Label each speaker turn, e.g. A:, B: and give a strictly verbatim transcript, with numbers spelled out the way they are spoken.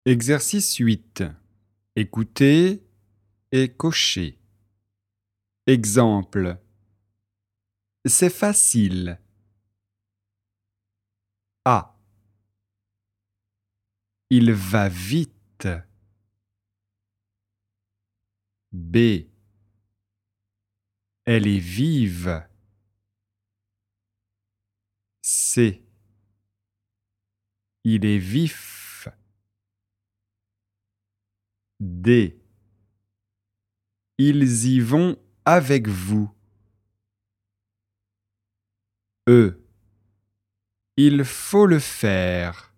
A: Exercice huit. Écoutez et cochez. Exemple. C'est facile. A. Il va vite. B. Elle est vive. C. Il est vif. D. Ils y vont avec vous. E. Il faut le faire.